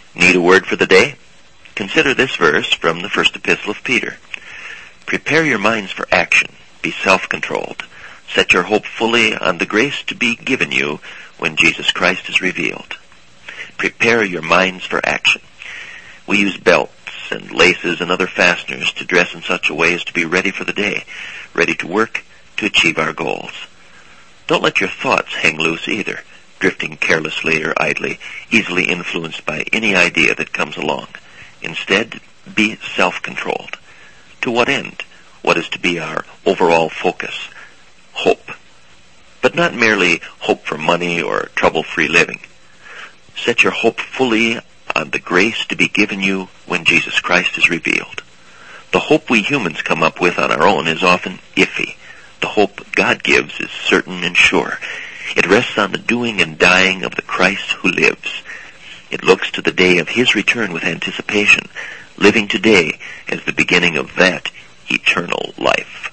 Need a word for the day? Consider this verse from the first epistle of Peter. Prepare your minds for action. Be self-controlled. Set your hope fully on the grace to be given you when Jesus Christ is revealed. Prepare your minds for action. We use belts and laces and other fasteners to dress in such a way as to be ready for the day, ready to work to achieve our goals. Don't let your thoughts hang loose either, drifting carelessly or idly, easily influenced by any idea that comes along. Instead, be self-controlled. To what end? What is to be our overall focus? Hope. But not merely hope for money or trouble-free living. Set your hope fully on the grace to be given you when Jesus Christ is revealed. The hope we humans come up with on our own is often iffy. The hope God gives is certain and sure. It rests on the doing and dying of the Christ who lives. It looks to the day of His return with anticipation, living today as the beginning of that eternal life.